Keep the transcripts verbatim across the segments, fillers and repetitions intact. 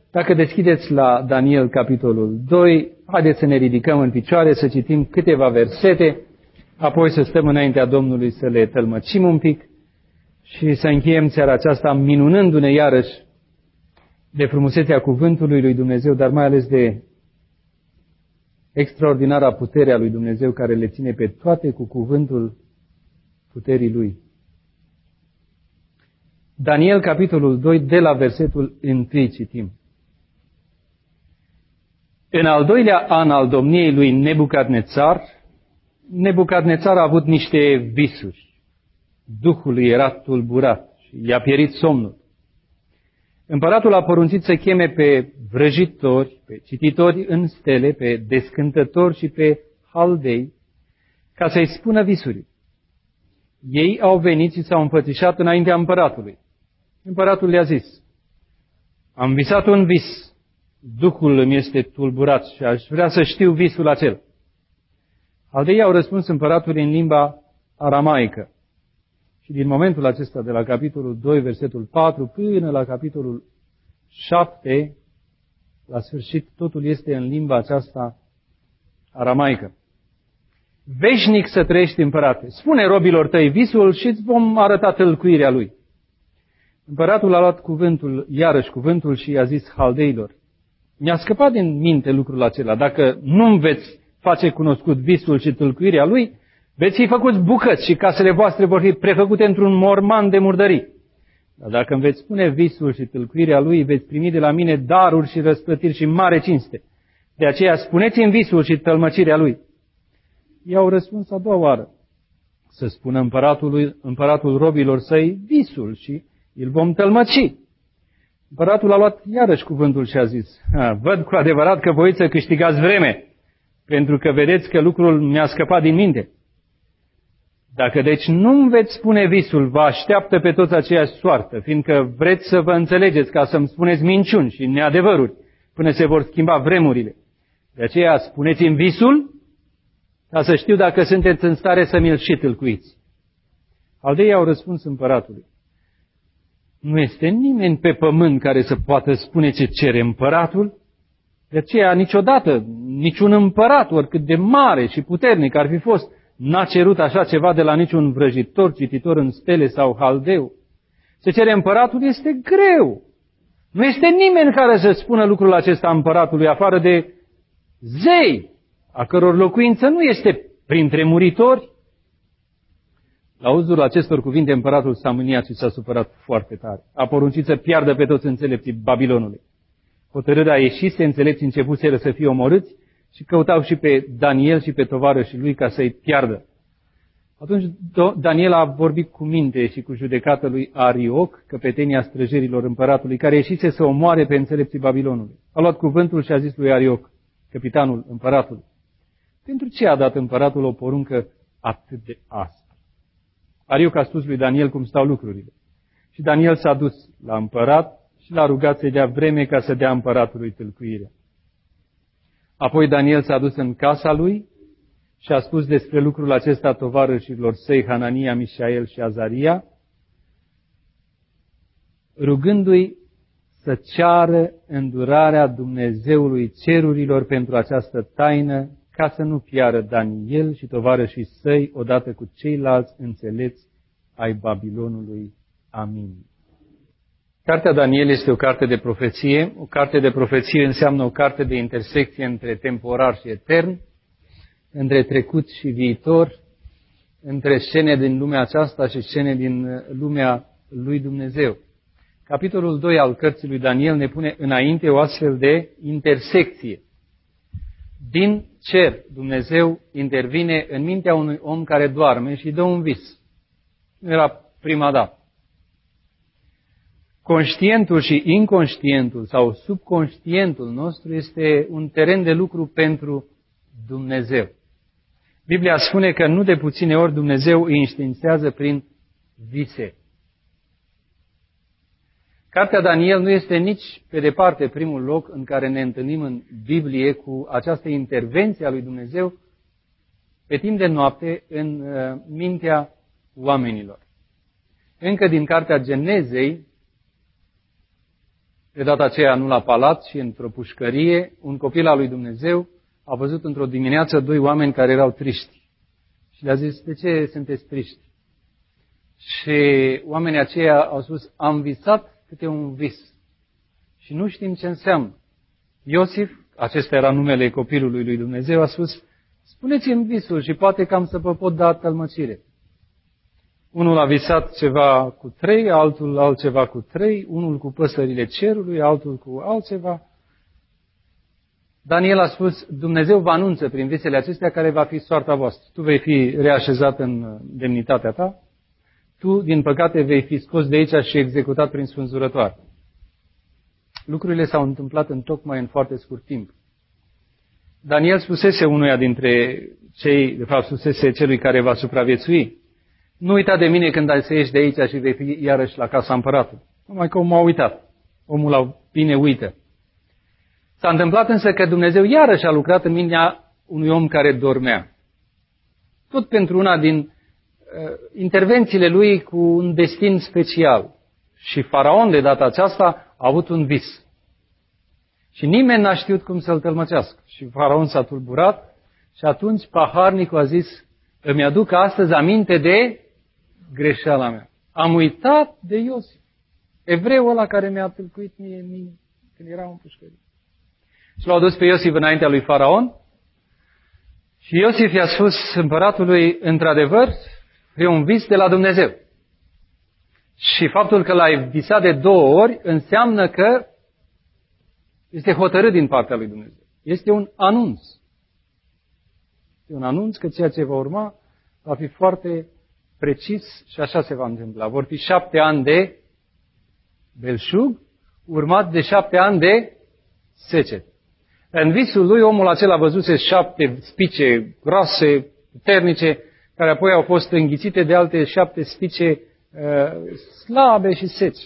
Dacă deschideți la Daniel, capitolul doi, haideți să ne ridicăm în picioare, să citim câteva versete, apoi să stăm înaintea Domnului să le tălmăcim un pic și să încheiem seara aceasta minunându-ne iarăși de frumusețea cuvântului lui Dumnezeu, dar mai ales de extraordinara putere a lui Dumnezeu care le ține pe toate cu cuvântul puterii lui. Daniel, capitolul doi, de la versetul unu citim. În al doilea an al domniei lui Nebucadnețar, Nebucadnețar a avut niște visuri. Duhul lui era tulburat și i-a pierit somnul. Împăratul a poruncit să cheme pe vrăjitori, pe cititori în stele, pe descântători și pe haldei, ca să-i spună visurii. Ei au venit și s-au înfățișat înaintea împăratului. Împăratul le-a zis: am visat un vis, Duhul îmi este tulburat și aș vrea să știu visul acela. Haldeii au răspuns împăratului în limba aramaică. Și din momentul acesta, de la capitolul doi, versetul patru, până la capitolul șapte, la sfârșit, totul este în limba aceasta aramaică. Veșnic să trăiești, împărate, spune robilor tăi visul și îți vom arăta tălcuirea lui. Împăratul a luat cuvântul, iarăși cuvântul, și i-a zis haldeilor: mi-a scăpat din minte lucrul acela. Dacă nu-mi veți face cunoscut visul și tălcuirea lui, veți fi făcuți bucăți și casele voastre vor fi prefăcute într-un morman de murdării. Dar dacă îmi veți spune visul și tălcuirea lui, veți primi de la mine daruri și răsplătiri și mare cinste. De aceea spuneți-mi visul și tălmăcirea lui. I-au răspuns a doua oară: să spună împăratul, împăratul robilor săi visul și îl vom tălmăci. Împăratul a luat iarăși cuvântul și a zis: văd cu adevărat că voiți să câștigați vreme, pentru că vedeți că lucrul mi-a scăpat din minte. Dacă deci nu-mi veți spune visul, vă așteaptă pe toți aceeași soartă, fiindcă vreți să vă înțelegeți ca să-mi spuneți minciuni și neadevăruri, până se vor schimba vremurile. De aceea spuneți-mi visul, ca să știu dacă sunteți în stare să mi-l și tâlcuiți. Haldeii au răspuns împăratului: nu este nimeni pe pământ care să poată spune ce cere împăratul. De aceea niciodată niciun împărat, oricât de mare și puternic ar fi fost, n-a cerut așa ceva de la niciun vrăjitor, cititor în stele sau haldeu. Ce cere împăratul este greu. Nu este nimeni care să spună lucrul acesta împăratului, afară de zei, a căror locuință nu este printre muritori. La auzul acestor cuvinte, împăratul s-a mâniat și s-a supărat foarte tare. A poruncit să piardă pe toți înțelepții Babilonului. Hotărârea ieșise, înțelepții începuseră să fie omorâți și căutau și pe Daniel și pe tovarășii lui ca să-i piardă. Atunci Daniel a vorbit cu minte și cu judecată lui Arioc, căpetenia străjerilor împăratului, care ieșise să omoare pe înțelepții Babilonului. A luat cuvântul și a zis lui Arioc, capitanul împăratului: pentru ce a dat împăratul o poruncă atât de aspră? Arioc a spus lui Daniel cum stau lucrurile. Și Daniel s-a dus la împărat și l-a rugat să-i dea vreme ca să dea împăratului tâlcuirea. Apoi Daniel s-a dus în casa lui și a spus despre lucrul acesta tovarășilor săi, Hanania, Mișael și Azaria, rugându-i să ceară îndurarea Dumnezeului cerurilor pentru această taină, ca să nu piară Daniel și tovarășii săi odată cu ceilalți înțelepți ai Babilonului. Amin. Cartea Daniel este o carte de profeție. O carte de profeție înseamnă o carte de intersecție între temporar și etern, între trecut și viitor, între scene din lumea aceasta și scene din lumea lui Dumnezeu. Capitolul doi al cărții lui Daniel ne pune înainte o astfel de intersecție. Din cer, Dumnezeu intervine în mintea unui om care doarme și dă un vis. Nu era prima dată. Conștientul și inconștientul sau subconștientul nostru este un teren de lucru pentru Dumnezeu. Biblia spune că nu de puține ori Dumnezeu îi înștiințează prin vise. Cartea Daniel nu este nici pe departe primul loc în care ne întâlnim în Biblie cu această intervenție a lui Dumnezeu pe timp de noapte în mintea oamenilor. Încă din cartea Genezei De data aceea nu la palat, ci într-o pușcărie, un copil al lui Dumnezeu a văzut într-o dimineață doi oameni care erau triști. Și le-a zis, de ce sunteți triști? Și oamenii aceia au spus, am visat câte un vis și nu știm ce înseamnă. Iosif, acesta era numele copilului lui Dumnezeu, a spus, spuneți-mi visul și poate că am să vă pot da tălmăcire. Unul a visat ceva cu trei, altul altceva cu trei, unul cu păsările cerului, altul cu altceva. Daniel a spus, Dumnezeu vă anunță prin visele acestea care va fi soarta voastră. Tu vei fi reașezat în demnitatea ta, tu, din păcate, vei fi scos de aici și executat prin spânzurătoare. Lucrurile s-au întâmplat în tocmai în foarte scurt timp. Daniel spusese unuia dintre cei, de fapt spusese celui care va supraviețui, nu uita de mine când să ieși de aici și vei fi iarăși la casa împăratului. Numai că omul a uitat. Omul a bine uită. S-a întâmplat însă că Dumnezeu iarăși a lucrat în mintea unui om care dormea. Tot pentru una din uh, intervențiile lui cu un destin special. Și Faraon de data aceasta a avut un vis. Și nimeni n-a știut cum să-l tălmăcească. Și Faraon s-a tulburat și atunci paharnicul a zis, îmi aduc astăzi aminte de greșeala mea. Am uitat de Iosif, evreul ăla care mi-a tâlcuit mie în mine când era în pușcărie. Și l-au dus pe Iosif înaintea lui Faraon și Iosif i-a spus împăratului, într-adevăr, e un vis de la Dumnezeu. Și faptul că l-ai visat de două ori înseamnă că este hotărât din partea lui Dumnezeu. Este un anunț. Este un anunț că ceea ce va urma va fi foarte precis și așa se va întâmpla. Vor fi șapte ani de belșug, urmat de șapte ani de secetă. În visul lui, omul acela văzuse șapte spice groase, puternice, care apoi au fost înghițite de alte șapte spice uh, slabe și seci.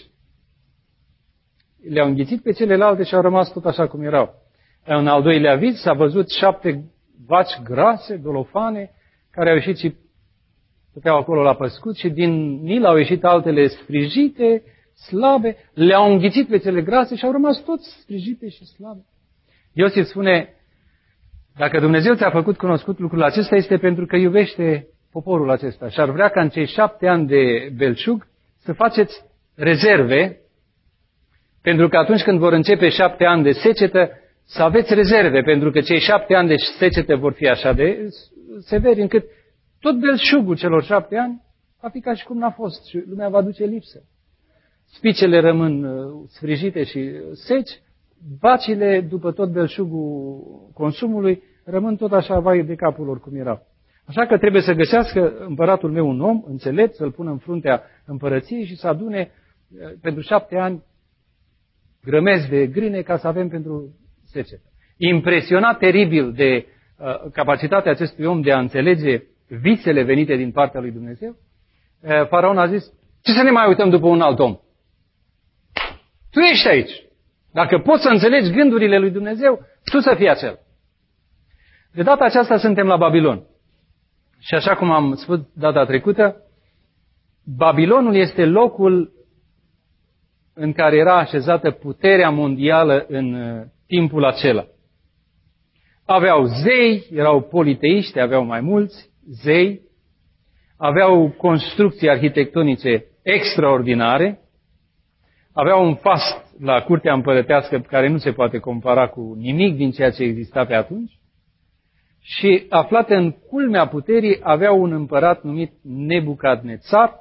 Le-au înghițit pe celelalte și au rămas tot așa cum erau. În al doilea vis s-a văzut șapte vaci grase, dolofane, care au ieșit și stăteau acolo la păscut și din Nil au ieșit altele sfrijite, slabe, le-au înghițit pe cele grase și au rămas toți sfrijite și slabe. Iosif spune, dacă Dumnezeu ți-a făcut cunoscut lucrul acesta, este pentru că iubește poporul acesta și ar vrea ca în cei șapte ani de belșug să faceți rezerve, pentru că atunci când vor începe șapte ani de secetă, să aveți rezerve, pentru că cei șapte ani de secetă vor fi așa de severi, încât tot belșugul celor șapte ani va fi ca și cum n-a fost și lumea va duce lipsă. Spicele rămân sfrijite și seci, vacile, după tot belșugul consumului, rămân tot așa vai de capul lor cum erau. Așa că trebuie să găsească împăratul meu un om înțelept, să-l pună în fruntea împărăției și să adune pentru șapte ani grămezi de grâne ca să avem pentru secetă. Impresionat teribil de uh, capacitatea acestui om de a înțelege visele venite din partea lui Dumnezeu, uh, Faraon a zis, ce să ne mai uităm după un alt om? Tu ești aici. Dacă poți să înțelegi gândurile lui Dumnezeu, tu să fii acel. De data aceasta suntem la Babilon. Și așa cum am spus data trecută, Babilonul este locul în care era așezată puterea mondială în timpul acela. Aveau zei, erau politeiști, aveau mai mulți zei, aveau construcții arhitectonice extraordinare, aveau un fast la curtea împărătească care nu se poate compara cu nimic din ceea ce exista pe atunci și, aflate în culmea puterii, aveau un împărat numit Nebucadnețar,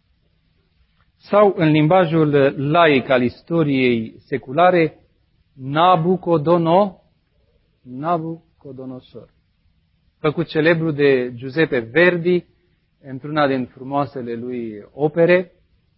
sau, în limbajul laic al istoriei seculare, Nabucodono, Nabucodonosor, făcut celebru de Giuseppe Verdi într-una din frumoasele lui opere,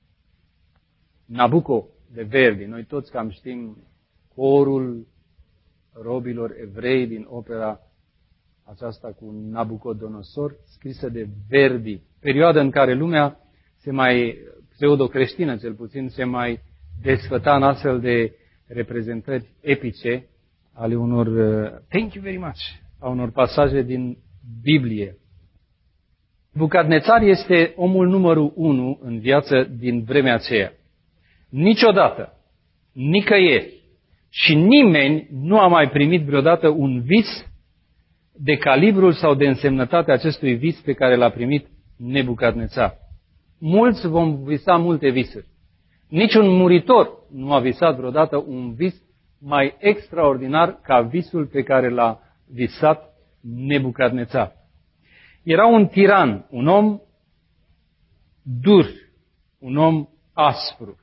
Nabucco de Verdi. Noi toți cam știm corul robilor evrei din opera aceasta cu Nabucodonosor, scrisă de Verdi, perioada în care lumea se mai pseudo-creștină, cel puțin, se mai desfăta în astfel de reprezentări epice ale unor, uh, thank you very much, a unor pasaje din Biblie. Nebucadnețar este omul numărul unu în viață din vremea aceea. Niciodată nicăieri. Și nimeni nu a mai primit vreodată un vis de calibrul sau de însemnătatea acestui vis pe care l-a primit Nebucadnețar. Mulți vom visa multe visuri. Niciun muritor nu a visat vreodată un vis mai extraordinar ca visul pe care l-a visat Nebucadnețar. Era un tiran, un om dur, un om aspru.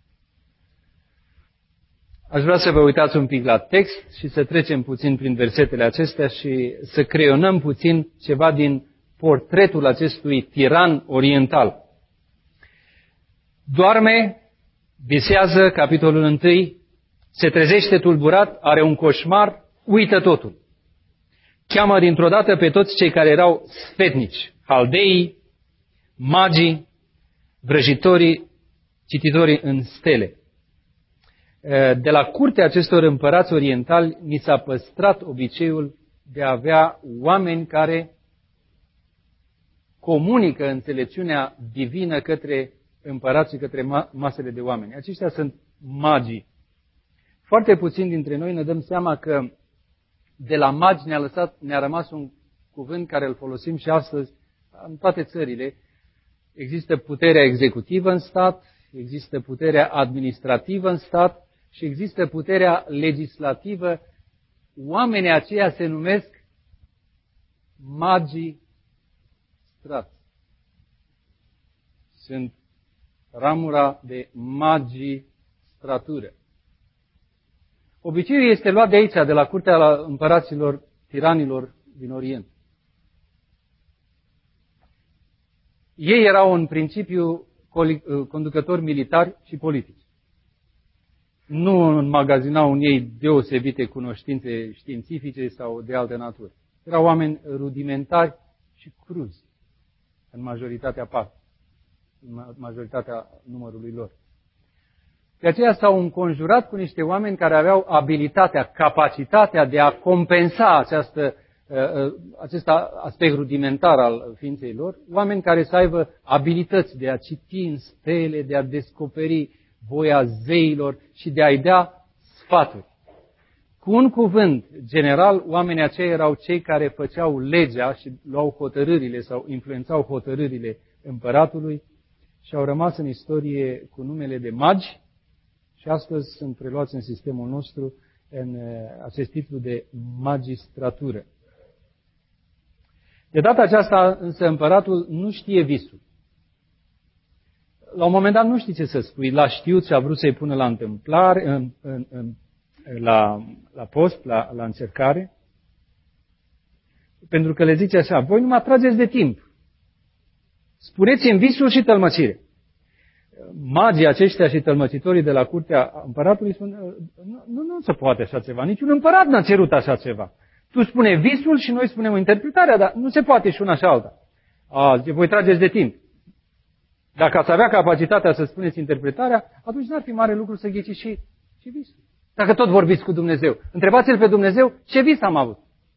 Aș vrea să vă uitați un pic la text și să trecem puțin prin versetele acestea și să creionăm puțin ceva din portretul acestui tiran oriental. Doarme, visează, capitolul unu, se trezește tulburat, are un coșmar, uită totul. Cheamă dintr-o dată pe toți cei care erau sfetnici, haldeii, magii, vrăjitorii, cititorii în stele. De la curtea acestor împărați orientali ni s-a păstrat obiceiul de a avea oameni care comunică înțelepciunea divină către împărați și către masele de oameni. Aceștia sunt magii. Foarte puțin dintre noi ne dăm seama că de la magi ne-a, lăsat, ne-a rămas un cuvânt care îl folosim și astăzi în toate țările. Există puterea executivă în stat, există puterea administrativă în stat și există puterea legislativă. Oamenii aceia se numesc magii strați. Sunt ramura de magistratură. Obiceiul este luat de aici, de la curtea împăraților, tiranilor din Orient. Ei erau în principiu conducători militari și politici. Nu înmagazinau în ei deosebite cunoștințe științifice sau de altă natură. Erau oameni rudimentari și cruzi în majoritatea parte, în majoritatea numărului lor. De aceea s-au înconjurat cu niște oameni care aveau abilitatea, capacitatea de a compensa această, acest aspect rudimentar al ființei lor, oameni care să aibă abilități de a citi în stele, de a descoperi voia zeilor și de a-i dea sfaturi. Cu un cuvânt general, oamenii aceia erau cei care făceau legea și luau hotărârile sau influențau hotărârile împăratului și au rămas în istorie cu numele de magi și astăzi sunt preluați în sistemul nostru în acest titlu de magistratură. De data aceasta însă împăratul nu știe visul. La un moment dat nu știi ce să spui, l-a știut și a vrut să-i pună la întâmplare, în, în, în, la, la post, la, la încercare, pentru că le zice așa, voi nu mă atrageți de timp, spuneți-mi visul și tălmăcire. Magii aceștia și tălmăcitorii de la curtea împăratului spun, nu, nu, nu se poate așa ceva, niciun împărat n-a cerut așa ceva. Tu spune visul și noi spunem interpretarea, dar nu se poate și una și alta. A, zice, voi trageți de timp. Dacă ați avea capacitatea să spuneți interpretarea, atunci n-ar fi mare lucru să ghiciți și, și visul. Dacă tot vorbiți cu Dumnezeu, întrebați-L pe Dumnezeu ce vis am avut.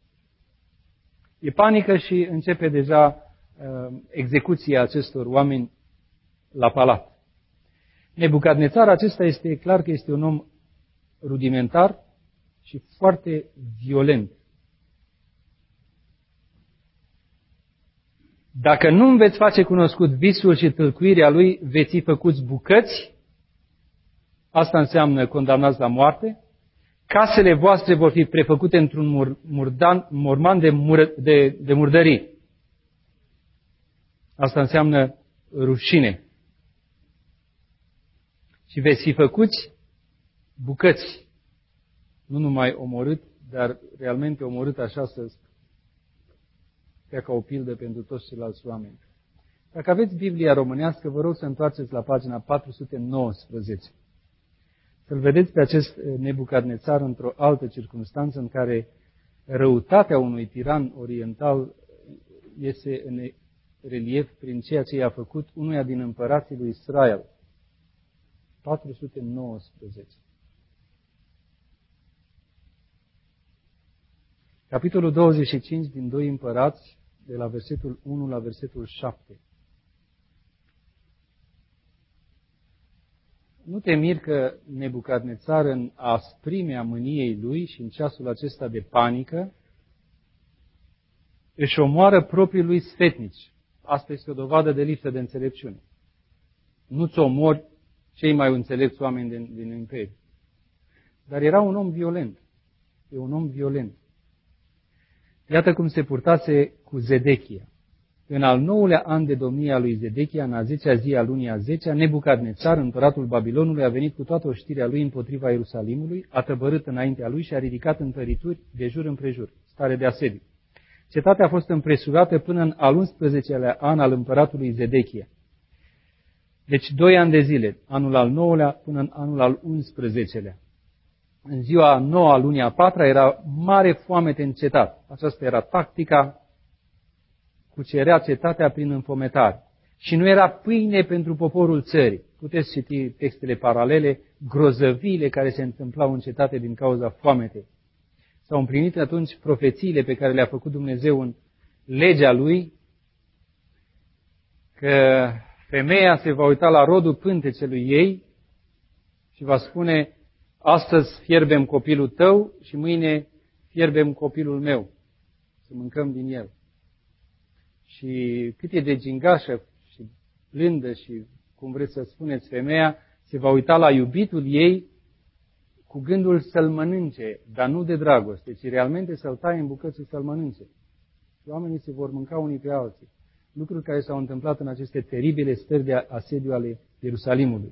E panică și începe deja uh, execuția acestor oameni la palat. Nebucadnețar acesta este clar că este un om rudimentar și foarte violent. Dacă nu îmi veți face cunoscut visul și tâlcuirea lui, veți fi făcuți bucăți, asta înseamnă condamnați la moarte, casele voastre vor fi prefăcute într-un mur, murdan, morman de, mur, de, de murdării. Asta înseamnă rușine. Și veți fi făcuți bucăți, nu numai omorât, dar realmente omorât așa să fie ca o pildă pentru toți ceilalți oameni. Dacă aveți Biblia românească, vă rog să întoarceți la pagina patru sute nouăsprezece. Să-l vedeți pe acest Nebucadnețar într-o altă circunstanță în care răutatea unui tiran oriental iese în relief prin ceea ce i-a făcut unuia din împărații lui Israel. patru sute nouăsprezece. Capitolul douăzeci și cinci din doi Împărați, de la versetul unu la versetul șapte. Nu te mir că Nebucadnețar, în asprimea mâniei lui și în ceasul acesta de panică, își omoară proprii lui sfetnici. Asta este o dovadă de lipsă de înțelepciune. Nu-ți omori cei mai înțelepți oameni din, din imperiu. Dar era un om violent. E un om violent. Iată cum se purtase cu Zedechia. În al nouălea an de domnie a lui Zedechia, în a zecea zi a lunii a zecea, Nebucadnețar, împăratul Babilonului, a venit cu toată oștirea lui împotriva Ierusalimului, a tăbărât înaintea lui și a ridicat întărituri de jur împrejur, stare de asediu. Cetatea a fost împresurată până în al unsprezecelea an al împăratului Zedechia. Deci doi ani de zile, anul al nouălea până în anul al unsprezecelea. În ziua nouă a lunii a patra era mare foamete în cetate. Aceasta era tactica, cucerea cetatea prin înfometare. Și nu era pâine pentru poporul țării. Puteți citi textele paralele, grozăviile care se întâmplau în cetate din cauza foametei. S-au împlinit atunci profețiile pe care le-a făcut Dumnezeu în legea lui, că femeia se va uita la rodul pântecelui ei și va spune: astăzi fierbem copilul tău și mâine fierbem copilul meu, să mâncăm din el. Și cât e de gingașă și blândă și, cum vreți să spuneți, femeia se va uita la iubitul ei cu gândul să-l mănânce, dar nu de dragoste, ci realmente să-l taie în bucăți și să-l mănânce. Și oamenii se vor mânca unii pe alții. Lucruri care s-au întâmplat în aceste teribile stări de asediu ale Ierusalimului.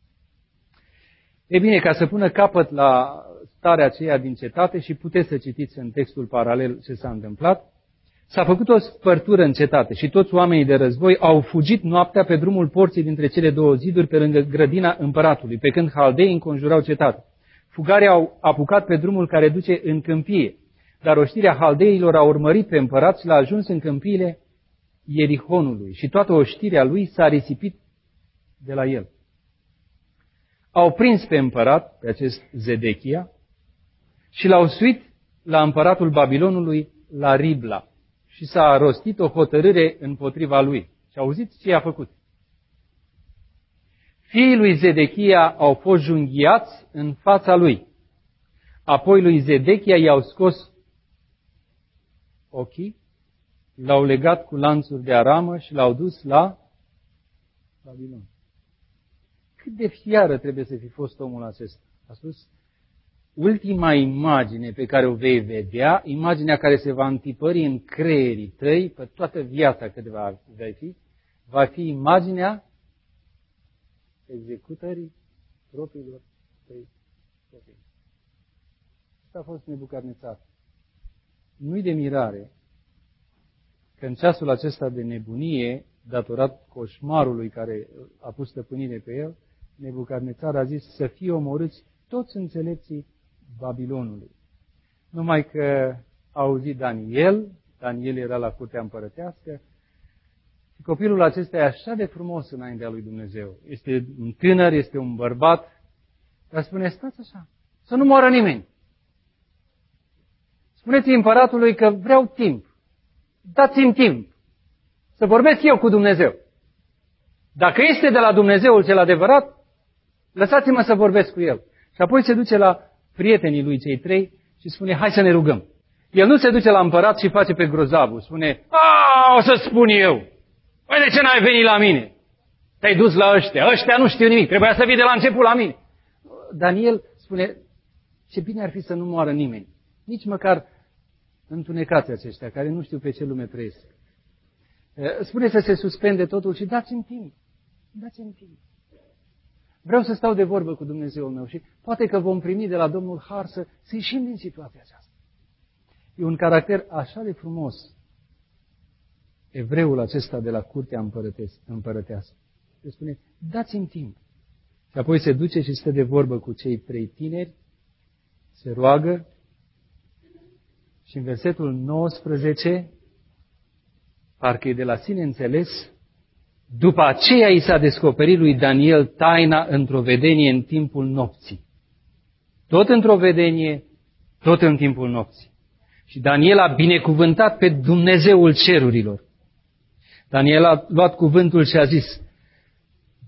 E bine, ca să pună capăt la starea aceea din cetate, și puteți să citiți în textul paralel ce s-a întâmplat, s-a făcut o spărtură în cetate și toți oamenii de război au fugit noaptea pe drumul porții dintre cele două ziduri pe lângă grădina împăratului, pe când haldeii înconjurau cetatea. Fugarii au apucat pe drumul care duce în câmpie, dar oștirea haldeilor a urmărit pe împărat și l-a ajuns în câmpiile Ierihonului și toată oștirea lui s-a risipit de la el. Au prins pe împărat, pe acest Zedechia, și l-au suit la împăratul Babilonului, la Ribla, și s-a rostit o hotărâre împotriva lui. Și auziți ce i-a făcut? Fiii lui Zedechia au fost junghiați în fața lui. Apoi lui Zedechia i-au scos ochii, l-au legat cu lanțuri de aramă și l-au dus la Babilon. Cât de fiară trebuie să fi fost omul acesta? A spus: ultima imagine pe care o vei vedea, imaginea care se va întipări în creierii tăi pe toată viața cât va fi, va fi imaginea executării propriilor tăi copii. Asta a fost Nebucadnețar. Nu-i de mirare că în ceasul acesta de nebunie, datorat coșmarului care a pus stăpânire pe el, Nebucadnețar a zis să fie omorâți toți înțelepții Babilonului. Numai că a auzit Daniel, Daniel era la curtea împărătească, și copilul acesta e așa de frumos înaintea lui Dumnezeu. Este un tânăr, este un bărbat, dar spune: stați așa, să nu moară nimeni. Spuneți împăratului că vreau timp. Dați-mi timp să vorbesc eu cu Dumnezeu. Dacă este de la Dumnezeul cel adevărat, lăsați-mă să vorbesc cu el. Și apoi se duce la prietenii lui cei trei și spune: hai să ne rugăm. El nu se duce la împărat și face pe grozavul. Spune: a, o să spun eu. Păi de ce n-ai venit la mine? Te-ai dus la ăștia. Ăștia nu știu nimic. Trebuia să vii de la început la mine. Daniel spune: ce bine ar fi să nu moară nimeni. Nici măcar întunecați aceștia care nu știu pe ce lume trăiesc. Spune să se suspende totul și dați-mi timp. Dați-mi timp. Vreau să stau de vorbă cu Dumnezeul meu și poate că vom primi de la Domnul har să, să ieșim din situația aceasta. E un caracter așa de frumos, evreul acesta de la curtea împărătească. Se spune: dați-mi timp. Și apoi se duce și stă de vorbă cu cei trei tineri, se roagă și în versetul nouăsprezece, parcă e de la sine înțeles, după aceea i s-a descoperit lui Daniel taina într-o vedenie în timpul nopții. Tot într-o vedenie, tot în timpul nopții. Și Daniel a binecuvântat pe Dumnezeul cerurilor. Daniel a luat cuvântul și a zis: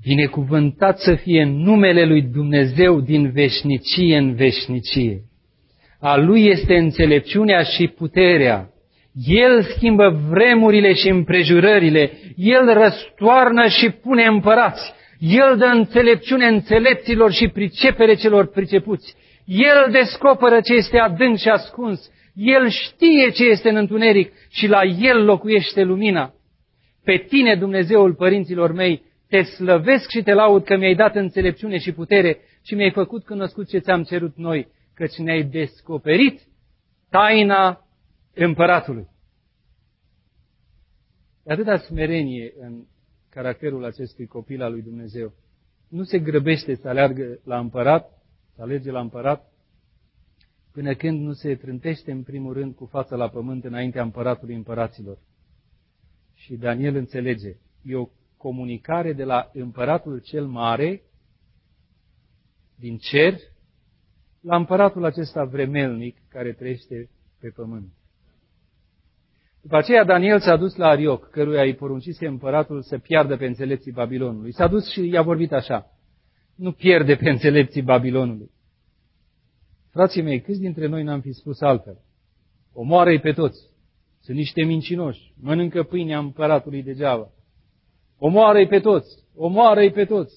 Binecuvântat să fie numele lui Dumnezeu din veșnicie în veșnicie. A Lui este înțelepciunea și puterea. El schimbă vremurile și împrejurările. El răstoarnă și pune împărați. El dă înțelepciune înțelepților și pricepere celor pricepuți. El descoperă ce este adânc și ascuns. El știe ce este în întuneric și la El locuiește lumina. Pe tine, Dumnezeul părinților mei, te slăvesc și te laud că mi-ai dat înțelepciune și putere și mi-ai făcut cunoscut ce ți-am cerut noi, căci ne-ai descoperit taina împăratului. De atâta smerenie în caracterul acestui copil al lui Dumnezeu. Nu se grăbește să aleargă la împărat, să alerge la împărat, până când nu se trântește în primul rând cu fața la pământ înaintea împăratului împăraților. Și Daniel înțelege, e o comunicare de la împăratul cel mare din cer la împăratul acesta vremelnic care trăiește pe pământ. După aceea Daniel s-a dus la Arioc, căruia îi poruncise împăratul să piardă pe înțelepții Babilonului. S-a dus și i-a vorbit așa, nu pierde pe înțelepții Babilonului. Frații mei, câți dintre noi n-am fi spus altfel? Omoară-i pe toți, sunt niște mincinoși, mănâncă pâinea împăratului degeaba. Omoară-i pe toți, omoară-i pe toți.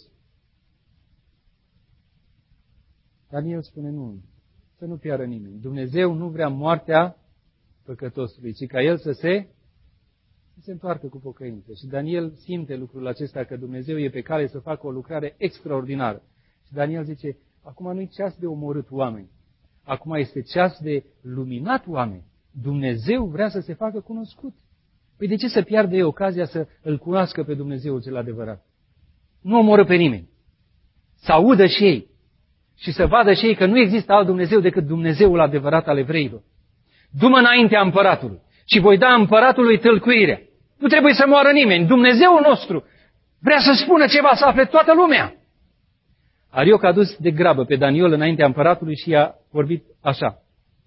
Daniel spune nu, să nu piară nimeni. Dumnezeu nu vrea moartea păcătosului, ci ca el să se, să se întoarcă cu pocăință. Și Daniel simte lucrul acesta că Dumnezeu e pe cale să facă o lucrare extraordinară. Și Daniel zice, acum nu-i ceas de omorât oameni, acum este ceas de luminat oameni. Dumnezeu vrea să se facă cunoscut. Păi de ce să piardă ei ocazia să îl cunoască pe Dumnezeu cel adevărat? Nu omoră pe nimeni. Să audă și ei și să vadă și ei că nu există alt Dumnezeu decât Dumnezeul adevărat al evreilor. Du-mă înaintea împăratului și voi da împăratului tâlcuirea. Nu trebuie să moară nimeni. Dumnezeul nostru vrea să spună ceva, să afle toată lumea. Arioc a dus de grabă pe Daniel înaintea împăratului și i-a vorbit așa.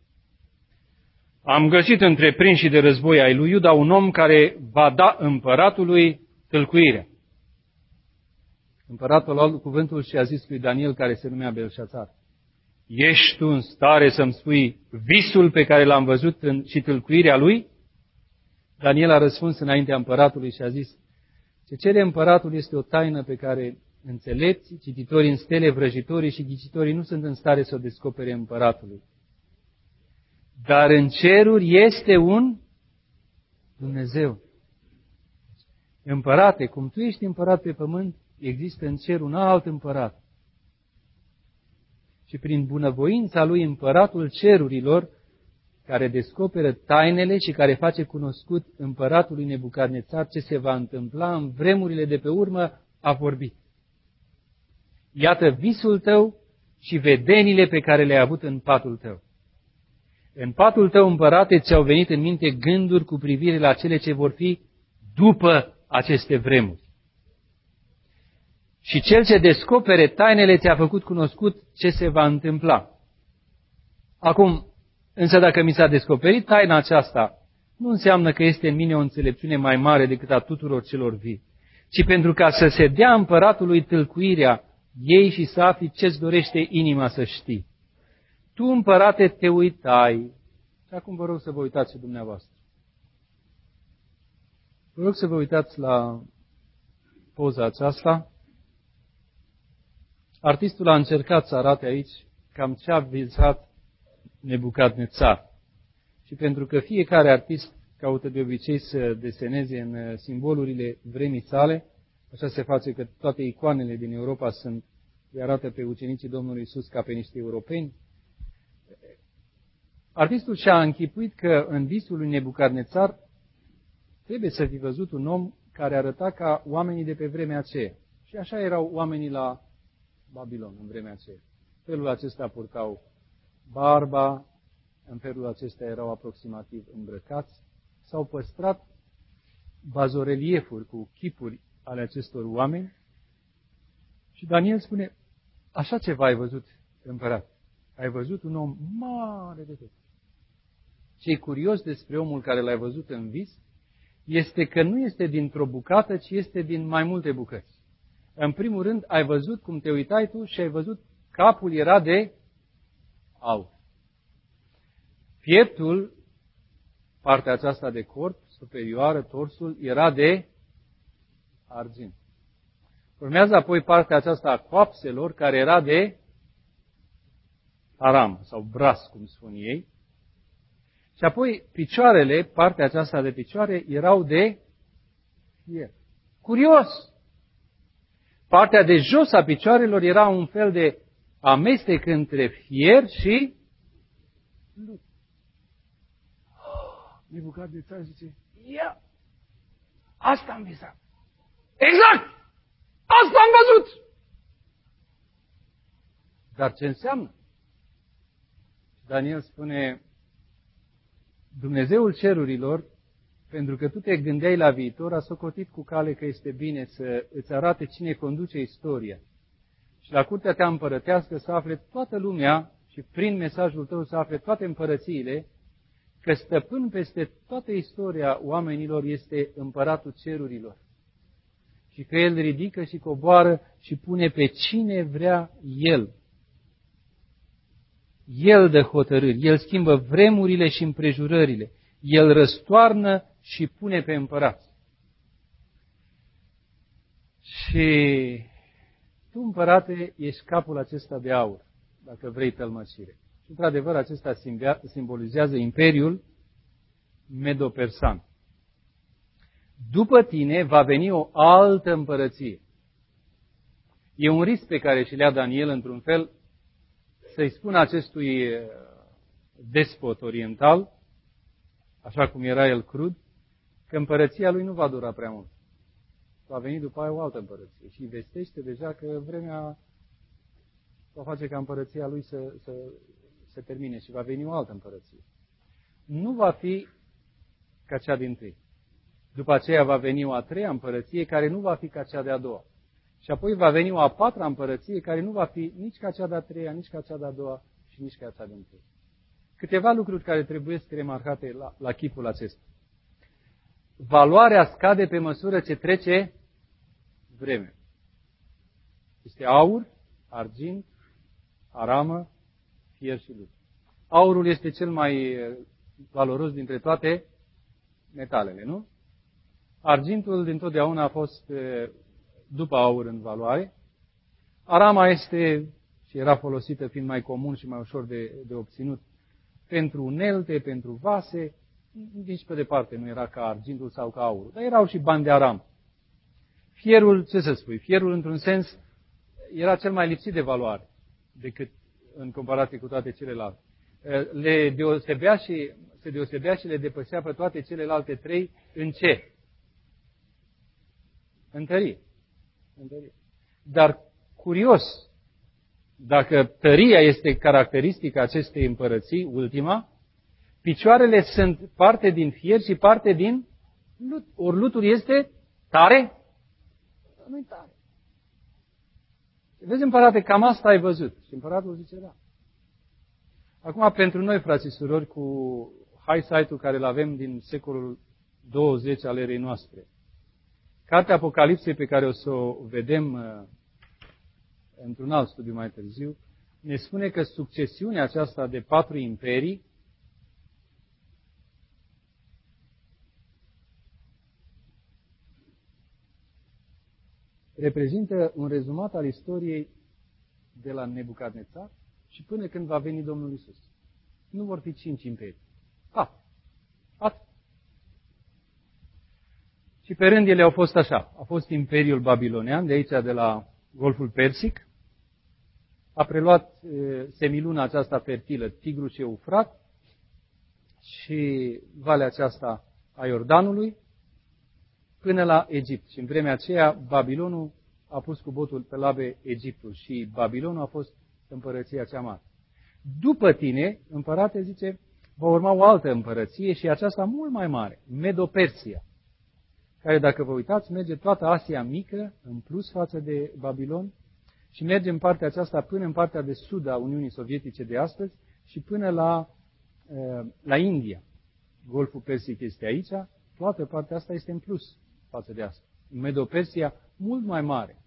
Am găsit între prinșii de război ai lui Iuda un om care va da împăratului tâlcuirea. Împăratul a luat cuvântul și a zis lui Daniel, care se numea Belșațar, ești tu în stare să-mi spui visul pe care l-am văzut în, și tâlcuirea lui? Daniel a răspuns înaintea împăratului și a zis, ce cere împăratul este o taină pe care înțelepții, cititorii în stele, vrăjitorii și ghicitorii nu sunt în stare să o descopere împăratului. Dar în ceruri este un Dumnezeu. Împărate, cum tu ești împărat pe pământ, există în cer un alt împărat. Și prin bunăvoința lui împăratul cerurilor, care descoperă tainele și care face cunoscut împăratului Nebucadnețar ce se va întâmpla în vremurile de pe urmă, a vorbit. Iată visul tău și vedenile pe care le-ai avut în patul tău. În patul tău, împărate, ți-au venit în minte gânduri cu privire la cele ce vor fi după aceste vremuri. Și cel ce descopere tainele ți-a făcut cunoscut ce se va întâmpla. Acum, însă dacă mi s-a descoperit taina aceasta, nu înseamnă că este în mine o înțelepciune mai mare decât a tuturor celor vii, ci pentru ca să se dea împăratului tâlcuirea ei și să afli ce-ți dorește inima să știi. Tu, împărate, te uitai. Și acum vă rog să vă uitați și dumneavoastră. Vă rog să vă uitați la poza aceasta. Artistul a încercat să arate aici cam ce a visat Nebucadnețar. Și pentru că fiecare artist caută de obicei să deseneze în simbolurile vremii sale, așa se face că toate icoanele din Europa sunt, îi arată pe ucenicii Domnului Iisus ca pe niște europeni. Artistul și-a închipuit că în visul lui Nebucadnețar trebuie să fi văzut un om care arăta ca oamenii de pe vremea aceea. Și așa erau oamenii la Babilon în vremea aceea. Felul acesta purtau barba, în felul acesta erau aproximativ îmbrăcați, s-au păstrat bazoreliefuri cu chipuri ale acestor oameni și Daniel spune, așa ceva ai văzut, împărat. Ai văzut un om mare de tot. Ce-i curios despre omul care l-ai văzut în vis este că nu este dintr-o bucată, ci este din mai multe bucăți. În primul rând, ai văzut cum te uitai tu și ai văzut capul era de aur. Pieptul, partea aceasta de corp, superioară, torsul, era de argint. Urmează apoi partea aceasta a coapselor, care era de aram sau bras, cum spun ei. Și apoi picioarele, partea aceasta de picioare, erau de fier. Curios! Partea de jos a picioarelor era un fel de amestec între fier și lut. Nebucadnețar zice, ia, asta am visat. Exact! Asta am văzut! Dar ce înseamnă? Daniel spune, Dumnezeul cerurilor, pentru că tu te gândeai la viitor, a socotit cu cale că este bine să îți arate cine conduce istoria. Și la curtea ta împărătească să afle toată lumea și prin mesajul tău să afle toate împărățiile, că stăpân peste toată istoria oamenilor este împăratul cerurilor. Și că el ridică și coboară și pune pe cine vrea el. El dă hotărâri, el schimbă vremurile și împrejurările, el răstoarnă și pune pe împărați. Și tu, împărate, ești capul acesta de aur, dacă vrei tălmăcire. Și, într-adevăr, acesta simbolizează imperiul medo-persan. După tine va veni o altă împărăție. E un risc pe care și le-a Daniel, într-un fel, să-i spună acestui despot oriental, așa cum era el crud, că împărăția lui nu va dura prea mult. Va veni după aia o altă împărăție. Și vestește deja că vremea va face ca împărăția lui să, să se termine și va veni o altă împărăție. Nu va fi ca cea din tâi. După aceea va veni o a treia împărăție care nu va fi ca cea de-a doua. Și apoi va veni o a patra împărăție care nu va fi nici ca cea de-a treia, nici ca cea de-a doua și nici ca cea din tâi. Câteva lucruri care trebuie să remarcate la, la chipul acesta. Valoarea scade pe măsură ce trece vremea. Este aur, argint, aramă, fier și lut. Aurul este cel mai valoros dintre toate metalele, nu? Argintul dintotdeauna a fost după aur în valoare. Arama este și era folosită fiind mai comun și mai ușor de, de obținut pentru unelte, pentru vase, nici pe departe nu era ca argintul sau ca aurul, dar erau și bani de aram. Fierul, ce să spui, fierul într-un sens era cel mai lipsit de valoare decât în comparație cu toate celelalte. Le deosebea și, se deosebea și le depășea pe toate celelalte trei în ce? În tărie. În tărie. Dar curios, dacă tăria este caracteristica acestei împărății, ultima, picioarele sunt parte din fier și parte din lut. Ori lutul este tare? Nu-i tare. Vezi, împărate, cam asta ai văzut. Și împăratul zice, da. Acum, pentru noi, frați și surori, cu high-sight-ul care îl avem din secolul douăzeci al erei noastre, Cartea Apocalipsei, pe care o să o vedem uh, într-un alt studiu mai târziu, ne spune că succesiunea aceasta de patru imperii reprezintă un rezumat al istoriei de la Nebucadnețar și până când va veni Domnul Iisus. Nu vor fi cinci imperii. Ah, atât. Și pe rând ele au fost așa. A fost Imperiul Babilonian, de aici, de la Golful Persic. A preluat e, semiluna aceasta fertilă, Tigru și Eufrat, și valea aceasta a Iordanului, până la Egipt. Și în vremea aceea, Babilonul a pus cu botul pe labe Egiptul și Babilonul a fost împărăția cea mare. După tine, împărate, zice, va urma o altă împărăție și aceasta mult mai mare, Medo-Persia, care, dacă vă uitați, merge toată Asia mică, în plus față de Babilon, și merge în partea aceasta până în partea de sud a Uniunii Sovietice de astăzi și până la, la India. Golful Persic este aici, toată partea asta este în plus față de asta. Medo-Persia mult mai mare.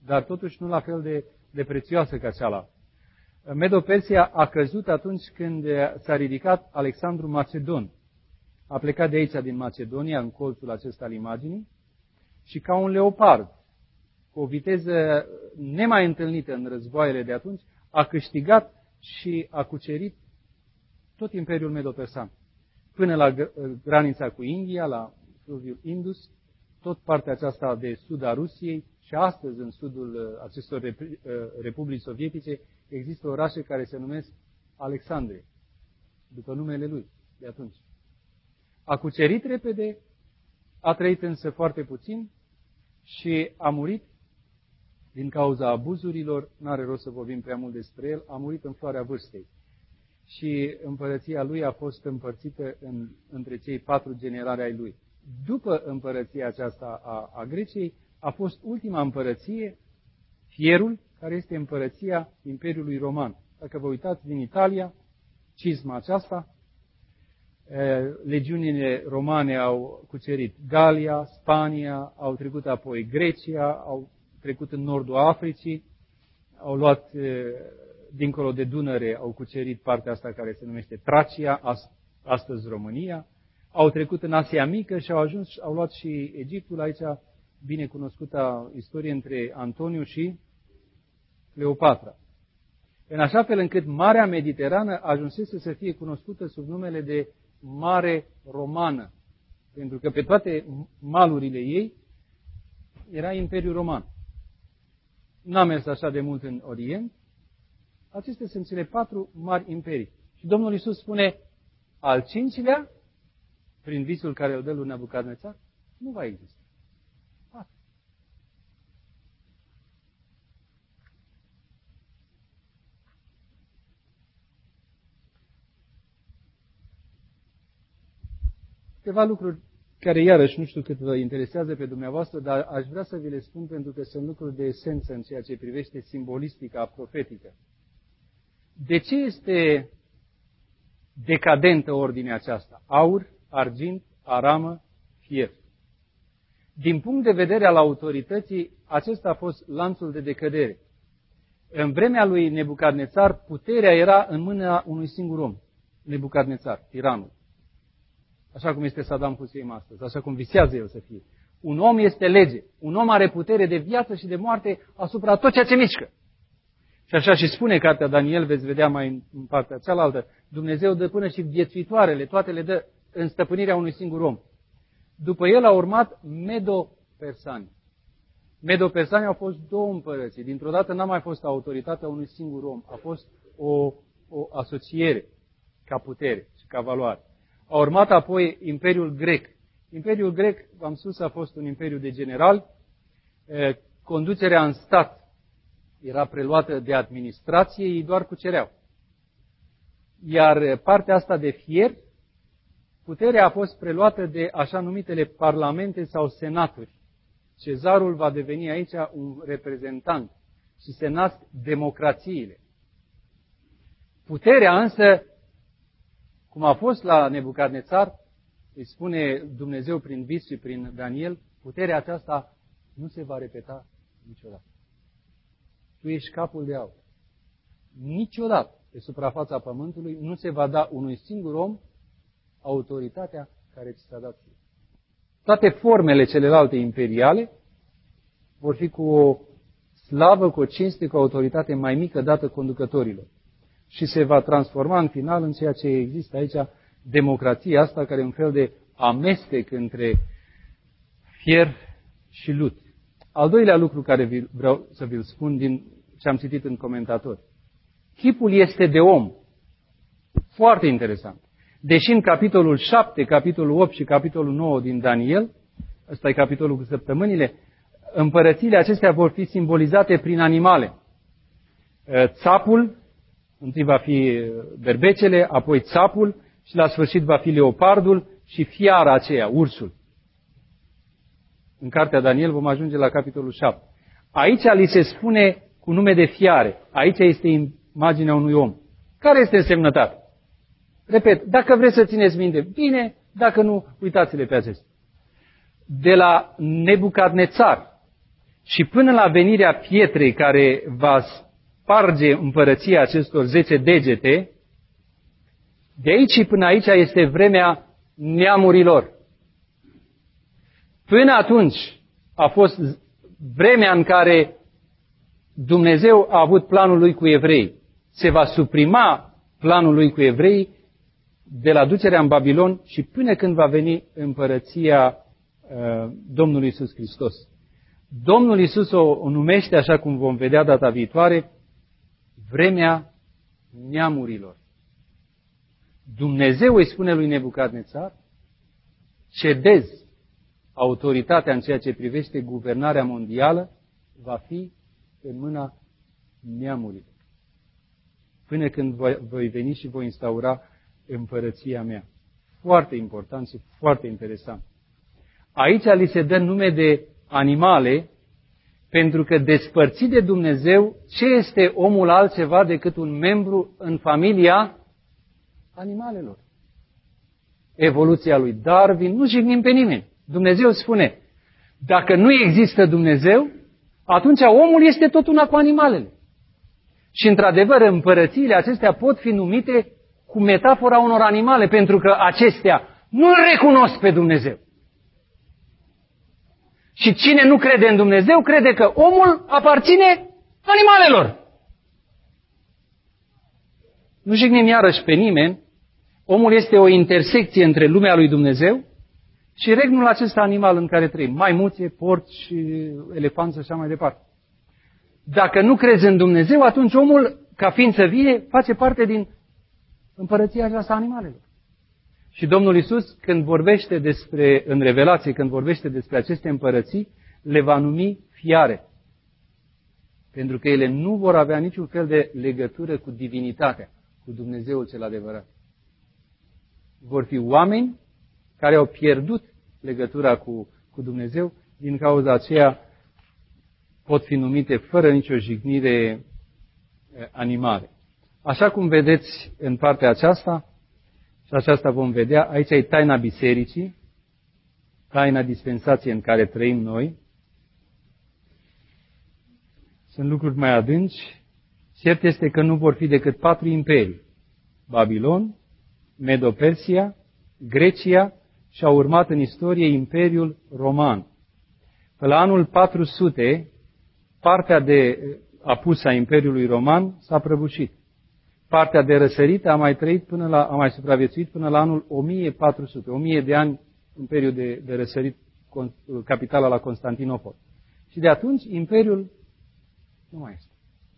dar totuși nu la fel de, de prețioasă ca cealaltă. Medo-Persia a căzut atunci când s-a ridicat Alexandru Macedon. A plecat de aici, din Macedonia, în colțul acesta al imaginii, și ca un leopard, cu o viteză nemai întâlnită în războaiele de atunci, a câștigat și a cucerit tot Imperiul Medo-Persan, până la granița cu India, la fluviul Indus, tot partea aceasta de sud a Rusiei, și astăzi în sudul acestor republici sovietice există orașe care se numesc Alexandria, după numele lui de atunci. A cucerit repede, a trăit însă foarte puțin și a murit din cauza abuzurilor, n-are rost să vorbim prea mult despre el, a murit în floarea vârstei. Și împărăția lui a fost împărțită în, între cei patru generali ai lui. După împărăția aceasta a, a Greciei, a fost ultima împărăție, Fierul, care este împărăția Imperiului Roman. Dacă vă uitați din Italia, cizma aceasta, legiunile romane au cucerit Galia, Spania, au trecut apoi Grecia, au trecut în nordul Africii, au luat dincolo de Dunăre, au cucerit partea asta care se numește Tracia, astăzi România, au trecut în Asia Mică și au ajuns, au luat și Egiptul, aici binecunoscuta istorie între Antoniu și Cleopatra. În așa fel încât Marea Mediterană ajunsese să fie cunoscută sub numele de Mare Romană, pentru că pe toate malurile ei era Imperiul Roman. N-a mers așa de mult în Orient. Acestea sunt cele patru mari imperii. Și Domnul Iisus spune, al cincilea, prin visul care îl dă lui Nebucadnețar, nu va exista. Patru. Câteva lucruri care, iarăși, nu știu cât vă interesează pe dumneavoastră, dar aș vrea să vi le spun pentru că sunt lucruri de esență în ceea ce privește simbolistica profetică. De ce este decadentă ordinea aceasta? Aur, argint, aramă, fier. Din punct de vedere al autorității, acesta a fost lanțul de decădere. În vremea lui Nebucadnețar, puterea era în mâna unui singur om, Nebucadnețar, tiranul. Așa cum este Saddam Hussein astăzi, așa cum visează el să fie. Un om este lege. Un om are putere de viață și de moarte asupra tot ceea ce mișcă. Și așa și spune cartea Daniel, veți vedea mai în partea cealaltă, Dumnezeu dă până și viețuitoarele, toate le dă în stăpânirea unui singur om. După el a urmat Medo-Persani. Medo-Persani au fost două împărății. Dintr-o dată n-a mai fost autoritatea unui singur om. A fost o, o asociere ca putere și ca valoare. A urmat apoi Imperiul Grec. Imperiul Grec, v-am spus, a fost un imperiu de generali. Conducerea în stat era preluată de administrație, ei doar cucereau. Iar partea asta de fier, puterea a fost preluată de așa numitele parlamente sau senaturi. Cezarul va deveni aici un reprezentant și se nasc democrațiile. Puterea însă, cum a fost la Nebucadnețar, îi spune Dumnezeu prin vis și prin Daniel, puterea aceasta nu se va repeta niciodată. Tu ești capul de aur. Niciodată pe suprafața pământului nu se va da unui singur om autoritatea care ți s-a dat ție. Toate formele celelalte imperiale vor fi cu o slavă, cu o cinste, cu o autoritate mai mică dată conducătorilor. Și se va transforma în final în ceea ce există aici, democrația asta, care e un fel de amestec între fier și lut. Al doilea lucru care vreau să vi-l spun din ce am citit în comentatori. Chipul este de om. Foarte interesant. Deși în capitolul șapte, capitolul opt și capitolul nouă din Daniel, ăsta e capitolul cu săptămânile, împărățiile acestea vor fi simbolizate prin animale. Țapul, întâi va fi berbecele, apoi țapul și la sfârșit va fi leopardul și fiara aceea, ursul. În cartea Daniel vom ajunge la capitolul șapte. Aici li se spune cu nume de fiare. Aici este imaginea unui om. Care este însemnătatea? Repet, dacă vreți să țineți minte, bine, dacă nu, uitați-le pe acestea. De la Nebucadnețar, și până la venirea pietrei care va sparge împărăția acestor zece degete, de aici și până aici este vremea neamurilor. Până atunci a fost vremea în care Dumnezeu a avut planul lui cu evrei. Se va suprima planul lui cu evrei de la ducerea în Babilon și până când va veni împărăția uh, Domnului Iisus Hristos. Domnul Iisus o, o numește, așa cum vom vedea data viitoare, vremea neamurilor. Dumnezeu îi spune lui Nebucadnețar, cedez autoritatea în ceea ce privește guvernarea mondială, va fi în mâna neamurilor. Până când voi, voi veni și voi instaura împărăția mea. Foarte important și foarte interesant. Aici li se dă nume de animale, pentru că despărțit de Dumnezeu, ce este omul altceva decât un membru în familia animalelor? Evoluția lui Darwin, nu jignim pe nimeni. Dumnezeu spune, dacă nu există Dumnezeu, atunci omul este tot una cu animalele. Și într-adevăr, împărățiile acestea pot fi numite cu metafora unor animale, pentru că acestea nu-L recunosc pe Dumnezeu. Și cine nu crede în Dumnezeu, crede că omul aparține animalelor. Nu jignim iarăși pe nimeni, omul este o intersecție între lumea lui Dumnezeu și regnul acesta animal în care trăim, maimuțe, porci, elefanți și așa mai departe. Dacă nu crezi în Dumnezeu, atunci omul, ca ființă vie, face parte din împărăția aceasta animalelor. Și Domnul Iisus, când vorbește despre, în Revelație, când vorbește despre aceste împărății, le va numi fiare. Pentru că ele nu vor avea niciun fel de legătură cu divinitatea, cu Dumnezeul cel adevărat. Vor fi oameni care au pierdut legătura cu, cu Dumnezeu, din cauza aceea pot fi numite fără nicio jignire animale. Așa cum vedeți în partea aceasta, și aceasta vom vedea, aici e taina bisericii, taina dispensației în care trăim noi. Sunt lucruri mai adânci. Cert este că nu vor fi decât patru imperii. Babilon, Medo-Persia, Grecia și a urmat în istorie Imperiul Roman. Pe la anul patru sute, partea de apusă a Imperiului Roman s-a prăbușit. Partea de răsărit a mai trăit până la, a mai supraviețuit până la anul o mie patru sute, o mie de ani Imperiul de, de răsărit, capitala la Constantinopol. Și de atunci Imperiul nu mai este.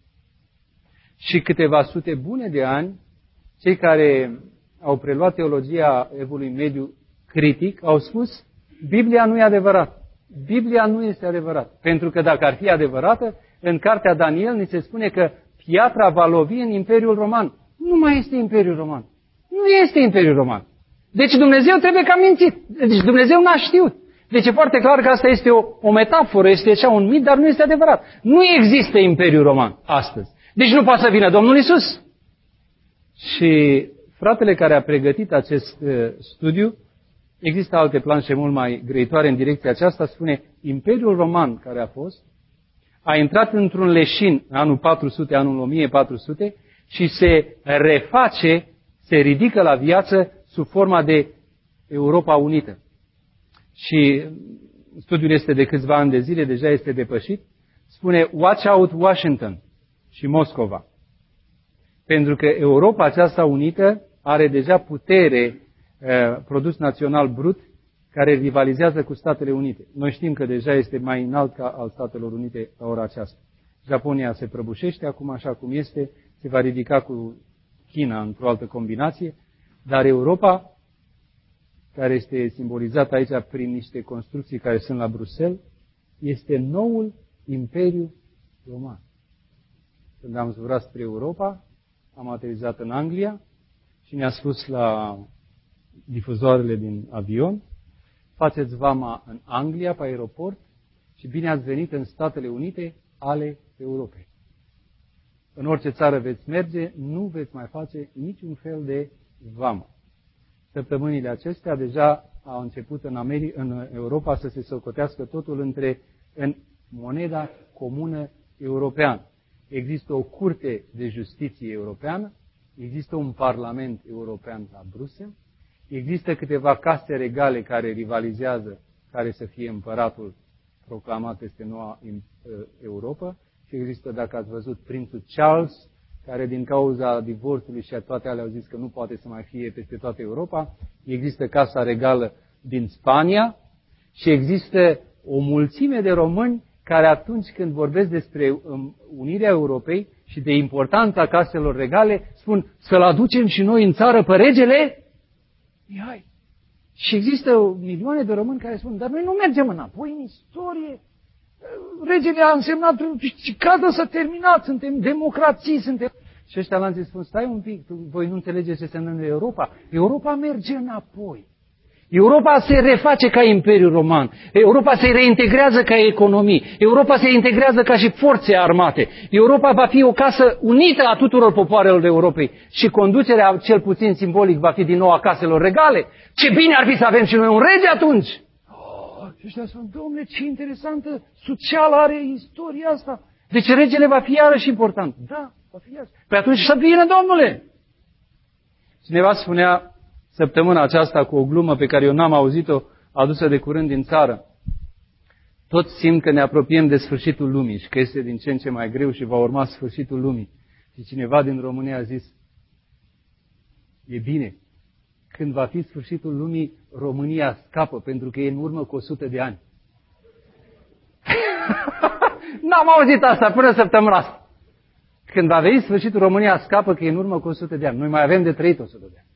Și câteva sute bune de ani, cei care au preluat teologia Evului Mediu critic au spus, Biblia nu e adevărată. Biblia nu este adevărată. Pentru că dacă ar fi adevărată, în cartea Daniel ni se spune că piatra va lovi în Imperiul Roman. Nu mai este Imperiul Roman. Nu este Imperiul Roman. Deci Dumnezeu trebuie că a mințit. Deci Dumnezeu n-a știut. Deci e foarte clar că asta este o, o metaforă, este așa un mit, dar nu este adevărat. Nu există Imperiul Roman astăzi. Deci nu poate să vină Domnul Iisus. Și fratele care a pregătit acest uh, studiu, există alte planșe mult mai grăitoare în direcția aceasta, spune Imperiul Roman care a fost, a intrat într-un leșin în anul patru sute, anul o mie patru sute și se reface, se ridică la viață sub forma de Europa Unită. Și studiul este de câțiva ani de zile, deja este depășit, spune Watch out Washington și Moscova. Pentru că Europa aceasta unită are deja putere, eh, produs național brut, care rivalizează cu Statele Unite. Noi știm că deja este mai înalt ca al Statelor Unite la ora aceasta. Japonia se prăbușește acum așa cum este, se va ridica cu China într-o altă combinație, dar Europa, care este simbolizată aici prin niște construcții care sunt la Bruxelles, este noul Imperiu Roman. Când am zburat spre Europa, am aterizat în Anglia și ne-a spus la difuzoarele din avion, faceți vama în Anglia, pe aeroport, și bine ați venit în Statele Unite ale Europei. În orice țară veți merge, nu veți mai face niciun fel de vamă. Săptămânile acestea deja au început în, Ameri- în Europa să se socotească totul între, în moneda comună europeană. Există o curte de justiție europeană, există un parlament european la Bruxelles, există câteva case regale care rivalizează care să fie împăratul proclamat peste noua Europa și există, dacă ați văzut, prințul Charles, care din cauza divorțului și a toate alea au zis că nu poate să mai fie peste toată Europa. Există Casa Regală din Spania și există o mulțime de români care atunci când vorbesc despre unirea Europei și de importanța caselor regale, spun să-l aducem și noi în țară pe regele Mihai. Și există milioane de români care spun, dar noi nu mergem înapoi în istorie. Regele a însemnat, cadă să terminat, suntem democrații, suntem... Și ăștia l-am zis, spun, stai un pic, tu, voi nu înțelegeți ce se întâmplă în Europa. Europa merge înapoi. Europa se reface ca Imperiul Roman. Europa se reintegrează ca economie. Europa se integrează ca și forțe armate. Europa va fi o casă unită a tuturor popoarelor Europei. Și conducerea, cel puțin simbolic, va fi din nou a caselor regale. Ce bine ar fi să avem și noi un rege atunci! Oh, și ăștia spun, domnule, ce interesantă socială are istoria asta. Deci regele va fi iarăși important. Da, va fi iarăși. Păi atunci să vină, domnule! Cineva spunea săptămâna aceasta cu o glumă pe care eu n-am auzit-o, adusă de curând din țară. Toți simt că ne apropiem de sfârșitul lumii și că este din ce în ce mai greu și va urma sfârșitul lumii. Și cineva din România a zis, e bine, când va fi sfârșitul lumii, România scapă, pentru că e în urmă cu o sută de ani. N-am auzit asta până săptămâna asta. Când va veni sfârșitul, România scapă, că e în urmă cu o sută de ani. Noi mai avem de trăit o sută de ani.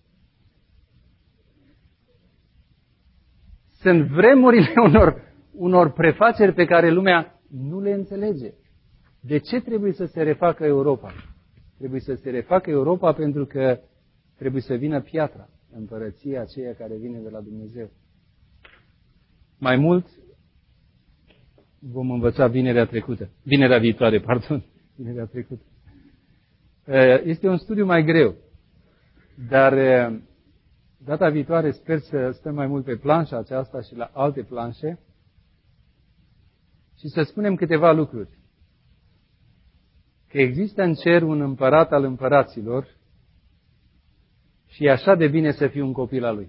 Sunt vremurile unor, unor prefaceri pe care lumea nu le înțelege. De ce trebuie să se refacă Europa? Trebuie să se refacă Europa pentru că trebuie să vină piatra, împărăția aceea care vine de la Dumnezeu. Mai mult vom învăța vinerea trecută, vinerea viitoare, pardon, vinerea trecută. Este un studiu mai greu, dar data viitoare sper să stăm mai mult pe planșa aceasta și la alte planșe și să spunem câteva lucruri. Că există în cer un împărat al împăraților și e așa de bine să fii un copil al lui.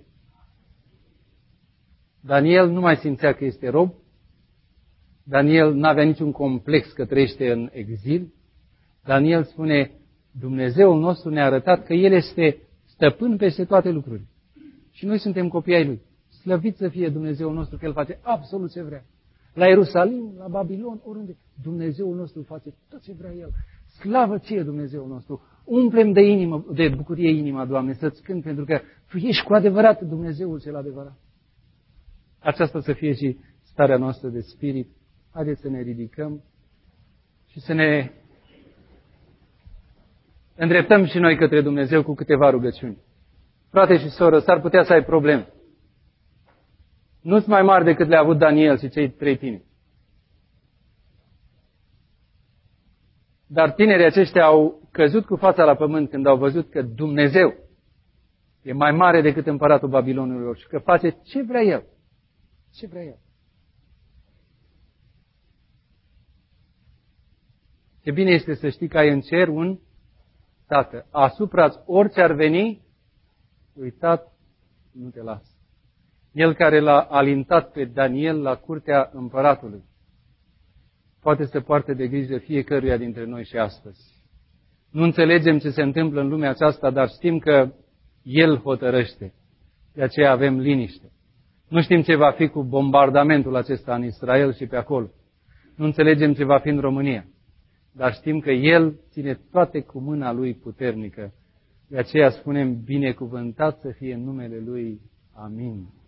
Daniel nu mai simțea că este rob, Daniel nu avea niciun complex că trăiește în exil, Daniel spune, Dumnezeul nostru ne-a arătat că El este stăpân peste toate lucrurile. Și noi suntem copii ai Lui. Slăvit să fie Dumnezeul nostru că El face absolut ce vrea. La Ierusalim, la Babilon, oriunde. Dumnezeul nostru face tot ce vrea El. Slavă ție, Dumnezeul nostru. Umplem de inimă, de bucurie inima, Doamne, să-ți cânt, pentru că Tu ești cu adevărat Dumnezeul cel adevărat. Aceasta să fie și starea noastră de spirit. Haideți să ne ridicăm și să ne îndreptăm și noi către Dumnezeu cu câteva rugăciuni. Frate și soră, s-ar putea să ai probleme. Nu-ți mai mari decât le-a avut Daniel și cei trei tineri. Dar tinerii aceștia au căzut cu fața la pământ când au văzut că Dumnezeu e mai mare decât împăratul Babilonului și că face ce vrea El. Ce vrea El. Ce bine este să știi că ai în cer un Tată. Asupra-ți orice ar veni, uitat, nu te las. El care l-a alintat pe Daniel la curtea împăratului, poate să poarte de grijă fiecăruia dintre noi și astăzi. Nu înțelegem ce se întâmplă în lumea aceasta, dar știm că El hotărăște. De aceea avem liniște. Nu știm ce va fi cu bombardamentul acesta în Israel și pe acolo. Nu înțelegem ce va fi în România. Dar știm că El ține toate cu mâna Lui puternică. De aceea spunem, binecuvântat să fie numele Lui. Amin.